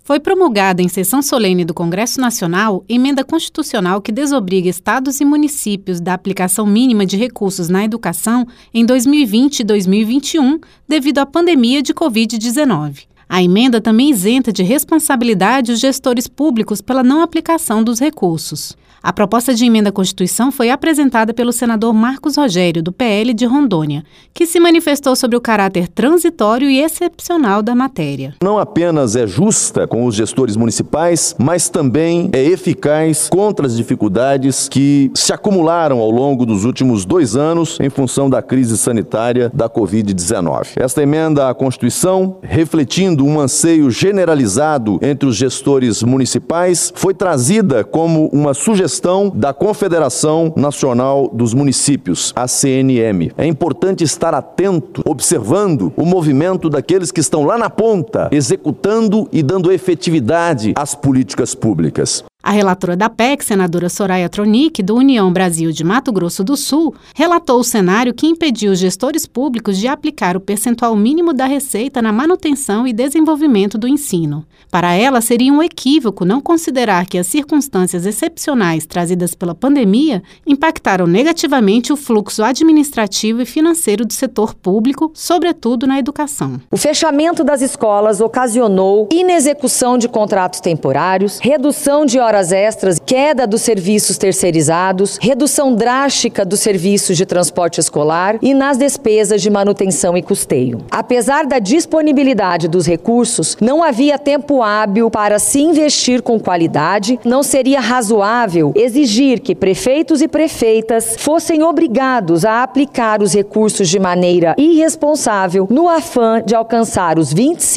Foi promulgada em sessão solene do Congresso Nacional emenda constitucional que desobriga estados e municípios da aplicação mínima de recursos na educação em 2020 e 2021, devido à pandemia de Covid-19. A emenda também isenta de responsabilidade os gestores públicos pela não aplicação dos recursos. A proposta de emenda à Constituição foi apresentada pelo senador Marcos Rogério, do PL de Rondônia, que se manifestou sobre o caráter transitório e excepcional da matéria. Não apenas é justa com os gestores municipais, mas também é eficaz contra as dificuldades que se acumularam ao longo dos últimos 2 anos em função da crise sanitária da Covid-19. Esta emenda à Constituição, refletindo um anseio generalizado entre os gestores municipais, foi trazida como uma sugestão da Confederação Nacional dos Municípios, a CNM. É importante estar atento, observando o movimento daqueles que estão lá na ponta, executando e dando efetividade às políticas públicas. A relatora da PEC, senadora Soraya Tronic, do União Brasil de Mato Grosso do Sul, relatou o cenário que impediu os gestores públicos de aplicar o percentual mínimo da receita na manutenção e desenvolvimento do ensino. Para ela, seria um equívoco não considerar que as circunstâncias excepcionais trazidas pela pandemia impactaram negativamente o fluxo administrativo e financeiro do setor público, sobretudo na educação. O fechamento das escolas ocasionou inexecução de contratos temporários, redução de horas extras, queda dos serviços terceirizados, redução drástica dos serviços de transporte escolar e nas despesas de manutenção e custeio. Apesar da disponibilidade dos recursos, não havia tempo hábil para se investir com qualidade, não seria razoável exigir que prefeitos e prefeitas fossem obrigados a aplicar os recursos de maneira irresponsável no afã de alcançar os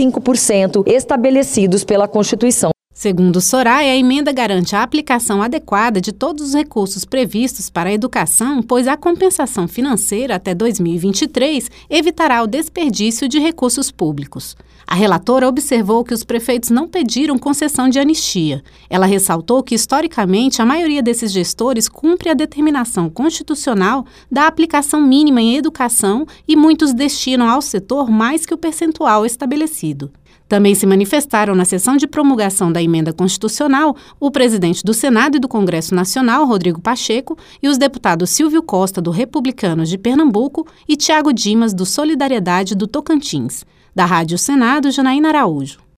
25% estabelecidos pela Constituição. Segundo Soraya, a emenda garante a aplicação adequada de todos os recursos previstos para a educação, pois a compensação financeira até 2023 evitará o desperdício de recursos públicos. A relatora observou que os prefeitos não pediram concessão de anistia. Ela ressaltou que, historicamente, a maioria desses gestores cumpre a determinação constitucional da aplicação mínima em educação e muitos destinam ao setor mais que o percentual estabelecido. Também se manifestaram na sessão de promulgação da emenda constitucional o presidente do Senado e do Congresso Nacional, Rodrigo Pacheco, e os deputados Silvio Costa, do Republicanos de Pernambuco, e Tiago Dimas, do Solidariedade do Tocantins. Da Rádio Senado, Janaína Araújo.